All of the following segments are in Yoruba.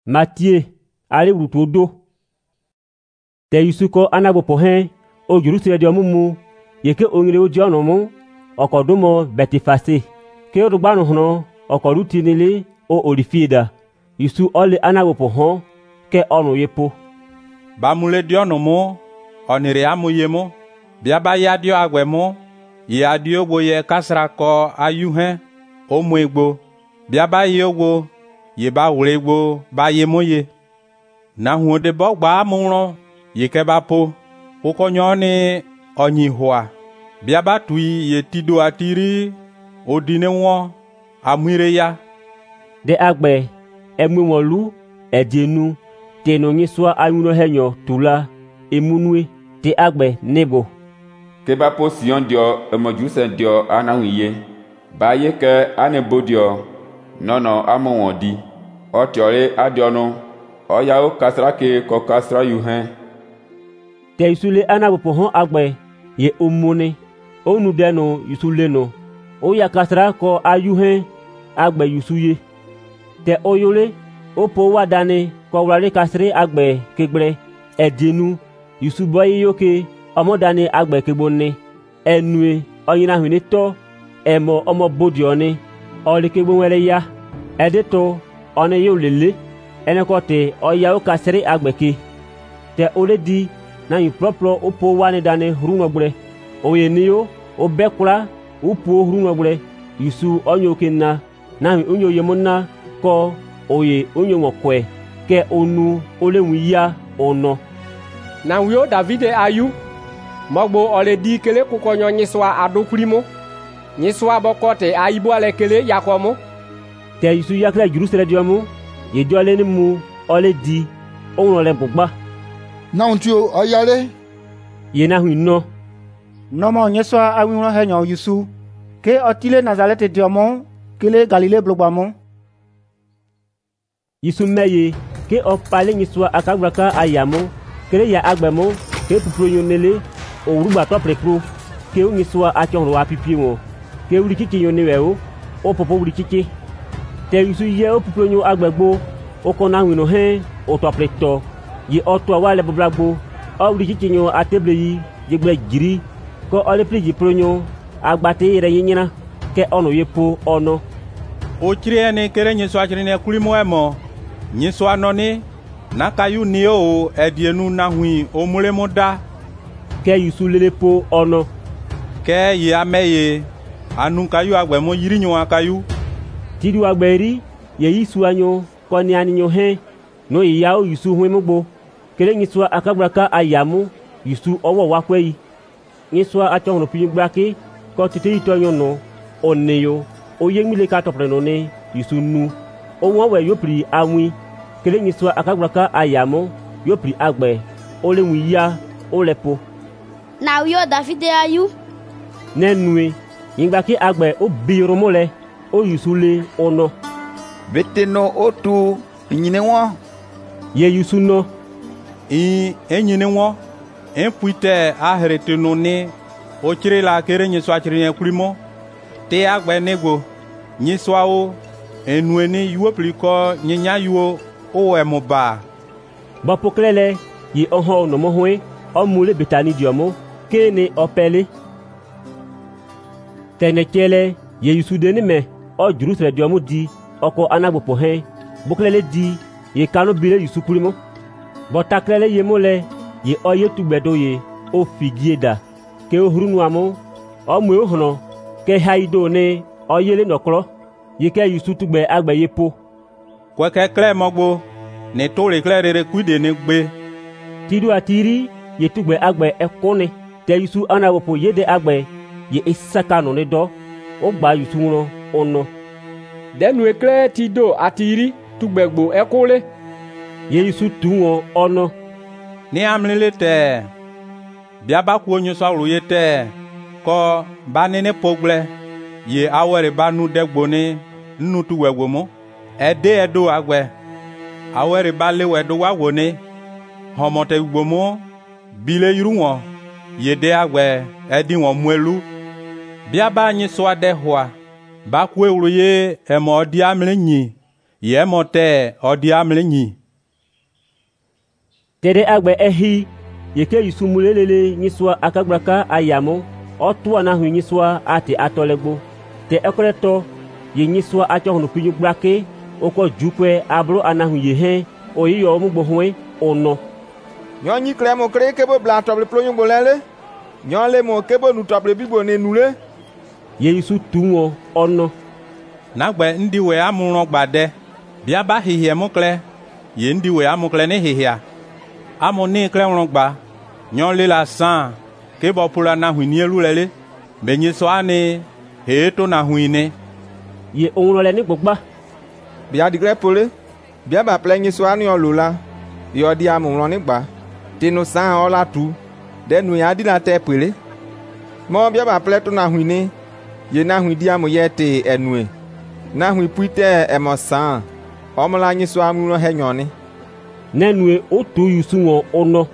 Matthieu ali wutodo te yusuko anabopo hen o Jerusalem de omumu yeke ongire o John mu okodumo Betifase ke odugbanu hono okorutinili o Olifida yusu ole anabopo hon ke onu yepo bamule diono mu onire amuyemo biaba ya dio agwemo ya dio gbo ye kasra ko ayuhen o muegbo biaba yogbo ye ba wulegbo ba yemoye na huode bogba munro ye ke ba po ukonyo ni onyihua biaba tui ye tido atiri odine won amire ya de agbe emwolu edienu teno nyiswa ayuno henyo tula emunue te agbe nebo ke ba po Sion dio emojusen dio anawiye ba ye ke anebodio nono amowodi otiore adiono oyao kasrake ko kasra yuhen te yusule anabopo hon agbe ye omune onu deno yusule no o ya kasra ko ayuhen agbe yusuye te oyole opo wadane ko wale kasre agbe kegbre edienu yusuboye yoke omodane agbe kegbone enue oyina hwine to emo omo bodione ole kegbo wele ya edeto one yo lele enekote oya o kasre agbe ke te ole di na yin propro opo wane dane runogbre oye niyo obekura upo runogbre yusu onyo kenna na onyo yemonna ko oye onyo ngokwe ke onu ole wiya ono na wio Davide ayu mogbo ole di kele kukonyo nyiswa adokurimo nyiswa bokote aibo ale kele yakomo te yusu yakla Jerusalem diomu ye diole ni mu ole di ohun le bugba na untio oyale ye na hwino nomo nyiswa awinro henyo yusu ke otile Nazareth diomo kele Galile blogbamo yusu meye ke opale nyiswa akagraka ayamo kele ya agbemo ke pupronyo nele orugba to prepro ke nyiswa achonro apipi won ke uri kiki yon niwe o popo uri kiki te yusu ye o pupronyo agbegbo o kona wino hen o to preto ye oto wale boblagbo o uri kiki yon ateble yi jegbe jiri ko ole pliji pronyo agbate ire yinyina ke ono yepo ono o chiriene kere nyiswa chirine kulimo emo nyiswa noni nakayu ni o edienu na hui o mulemo da ke yusu lelepo ono ke ye ameye anu kayu agbemo yiri nyu akayu tidu agberi ye yisu anyo ko ni aninyo he no iya o yusu hu emogbo kele nyiswa akabraka ayamu yusu owo wakweyi nyiswa achonro pingrake ko tete itonyo no oneyo oyemile ka topre no ne yusu nu owo we yopri anwi kele nyiswa akagraka ayamo yopri agbe ole wiya olepo na wio Davide ayu nenue yingba ki agbe o biro mole o yusule ono beteno otu nyine won ye yusuno enyine won enpuite aheretenu ni o chire la kere nyiswa chire kulimo te agbe nego nyiswa o enueni yuopli ko nyinya yuo o emoba bapoklele ye oho no mohwe o mule betani diomo kene opele tenekele ye yusude ni me o Jerusalem diomo di oko anagbopo hen boklele di ye kanu bile yusukurimo botaklele ye mole ye oye tugbedo ye o figieda ke ohurunu amo o mwe ohno ke haido ne oyele nokro ye ke yusu tugbe agbe yepo kweke kle mogbo ne tole kle rere kuide ne gbe tidu atiri ye tugbe agbe ekone te yusu anabopo yede agbe ye isaka no ne do o gba yusu no ono denu ekle tido atiri tugbegbo ekole ye yusu tuwo ono ni amlele te biaba ku onyo so ru ye te ko banene pogle ye awere banu degbo ni nnu tuwegbo mo ede edo agbe awere balewe do wawo ni homote gbomo bile yuruwon yede agbe edi won muelu biaba anyi so ade hoa ba ku ewro ye emo di amle nyi ye mote odi amlenyi tere agbe ehi yeke yusumulelele nyiswa akagbaka ayamo otua na hu nyiswa ati atolegbo te ekreto ye nyiswa achohunu pinyu gbake oko jukwe abro anahu yehe oyiyo mugbo hwe ono nyo nyi klemo kre kebo bla toble plonyo bolele nyo le mo kebo nu toble bibo ne nule ye yusu tunwo ono nagbe ndi we amụrụ gbade bịa ba hihie mukle ye ndi we amukle ne hihia amu ni kle nwụrụ gba nyo le la san ke bo pula na hu ni elulele benye so ani he to na hu ni ye onro le ni gbogba bịa digre pole bịa ba plenye so ani olula yo di amụrụ ni gba tinu san ola tu denu ya di la te pele mo bịa ba ple to na hu ni ye na hu di amu ye te enue na hu puite emosan omla nyi so amụrụ he nyoni nenue otu yusu wo ono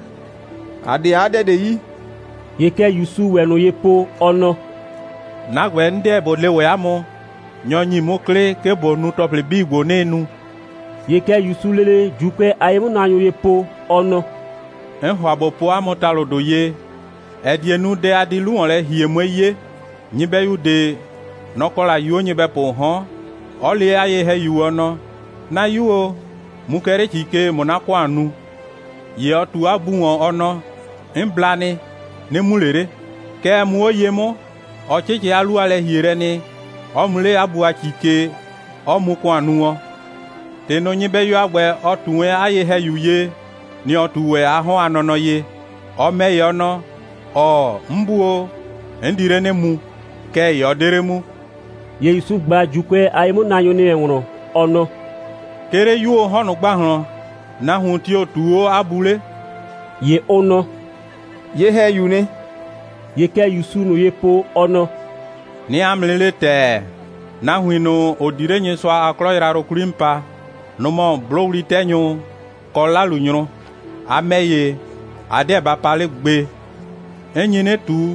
ade de yi yeke yusu wenu yepo ono nagbe ndị ebole we amụ nyonyi mukle ke bonu tople bigbo nenu yeke yusu lele jukwe ayemu na anyo yepo ono enhwa bopo amụtalụ do ye edienu de adilu ole hiemwe ye nyibe yude nokola yu nyibe po ho oli aye he yu ono na yu mukere chike monakwa anu ye otu abuwo ono imblani ne mulere ke mu oyemo ochichi alu ale hire ni omule abu achike omukwa anu teno nyibe yu agbe otuwe aye he yu ye ni otuwe aho anono ye omeye ono o mbuo endire ne mu ke yodere mu ye yusu gba jukwe ayemu na anyo ni enwro ono kere yuo honu gbahran na hun ti otuo abule ye ono ye he yune yeke yusu no yepo ono ni amlele te na huino odire nyi so akro iraro kurimpa no mo blowli tenyo kola lunyro ameye ade ba pale gbe enyine tu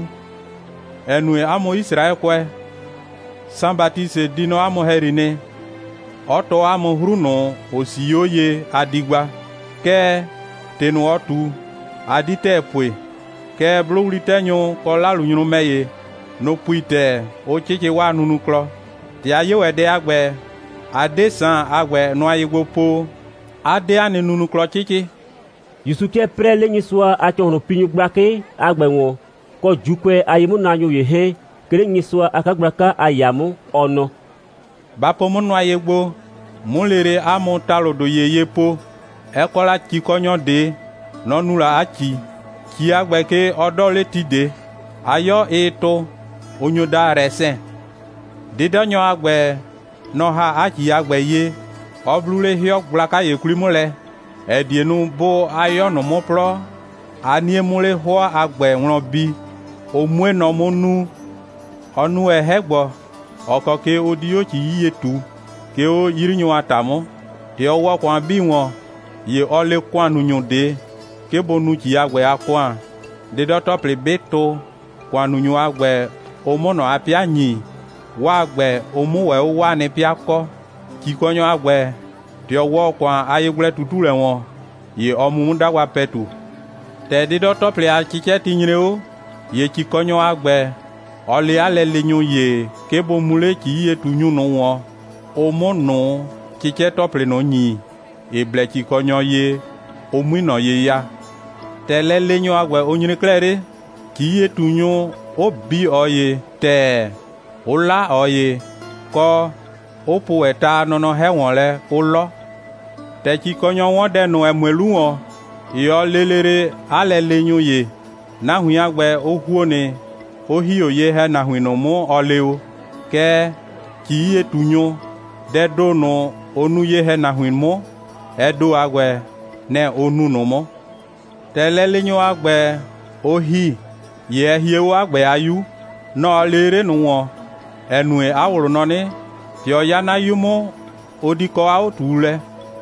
enue amo Israel kwe sambatise dino amo herine oto amo hruno osiyoye adigba ke tenu otu adite pwe ke blowli tenyo kola lunyro meye no puite o chichi wa nunu klo ti aye wede agbe ade san agbe no ayigbo po ade ani nunu klo chichi yusuke prele nyiswa achohunu pinyu gbake agbe won ko jukwe ayemu na anyo yehe kere nyiswa akagbaka ayamu ono bapo munu ayigbo mulere amu talodo yeye po ekola chikonyo de nonula achi ki agbe ke odole tide ayo eto onyoda resen didonyo agbe no ha achi agbe ye oblule hiok blaka ye kulimule edienu bo ayo no mopro aniemule ho agbe wron bi omue no monu onu ehegbo okoke odio chi yiye tu ke o yirinyo atamu te owo kwa bi won ye ole kwanu nyode ke bonu chi agbe akwa didoto plebeto kwanu nyu agbe omono apia nyi wa gbe omuwe wa ni piako kikonyo agbe ti owo kwa ayegble tutule won ye omu ndagwa petu te dido tople a chiche tinyre o ye kikonyo agbe oli ale lenyu ye kebo mule ki ye tunyu no won omono chiche tople no nyi eble kikonyo ye omuino ye ya tele lenyu agbe onyire klere ki ye tunyu obi oye te ola oye ko opu eta nono hewonle ulo te chikonyo won denu emwelu won yo lelere ale lenyu ye na hu agbe ohuone ohi oye he na hu no mu oleu ke ki ye tunyo de do no onu ye he na hu mu edo agbe ne onu no mo te lenyu agbe ohi ye hiewo agbe ayu no lere nu won enue awuru no ni ti o ya na yumo odiko a otule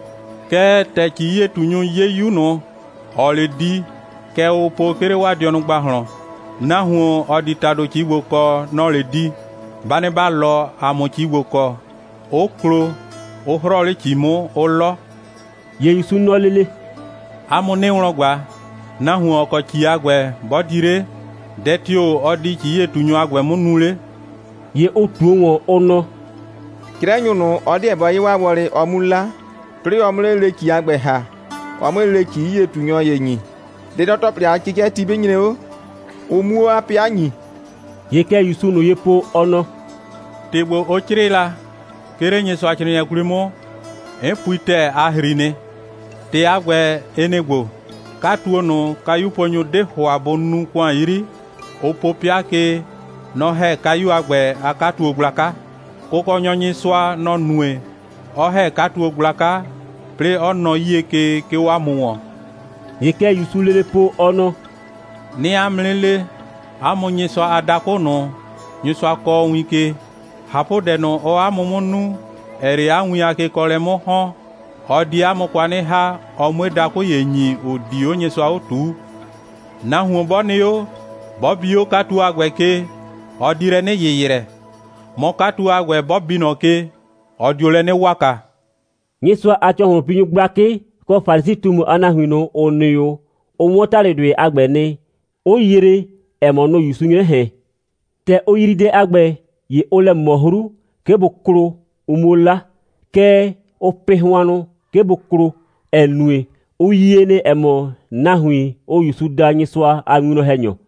ke te ki ye tunyu ye yu no ole di ke o po kere wa di onu gbahran na hu oditado ki gboko no le di bani ba lo amu ki gboko okro o hrɔli tsimo o lɔ ye yusu nɔ lele amu ne ŋlɔgba na hu ɔkɔ tsi agbɛ bɔdire dɛtio ɔdi tsi ye tunyo agbɛ mu nule ye o tuo ŋɔ o nɔ kire nyunu ɔdi ɛbɔ yi wa wɔri ɔmu la pli ɔmu le tsi agbɛ ha ɔmu le tsi ye tunyo ye nyi de dɔtɔ pli akike ti be nyine o omu api anyi ye ke yusu no ye po ɔnɔ tegbo o tsiri la kere nye sɔ atsiri nye kuli mu epuitɛ ahrine te agbɛ enegbo katuo no kayu ponyo de ho abonu kwa yiri o popia ke no he kayu agbɛ akatuo gblaka koko nyɔnyi swa no nue o he katuo gblaka ple ɔnɔ yie ke wa muwɔ ye ke yusu lele po ɔnɔ ni amlele amu nyisɔ adako no nyisɔ kɔ wike hapo de no o amumunu eri anwi ake kɔle mo hɔn ɔdi amu kwani ha ɔmu dako ye nyi odi o nyisɔ otu na hu bɔni yo bɔbio katu agbɛ ke ɔdi re ne yeyire mo katu agbɛ bɔbi nɔ ke ɔdi ole ne waka nyisɔ atsɔ hɔn pinyu gblake kɔ farisi tumu anahui no oneyo o mɔtare doe agbɛ ne o yere ɛmɔ no yusu nye hɛ tɛ o yiri de agbɛ ye o le mɔhuru ke bo klo umola ke o pehwanu ke bo klo enue o yie ne ɛmɔ nahui o yusu da nyisɔ aŋuno hɛ nyɔ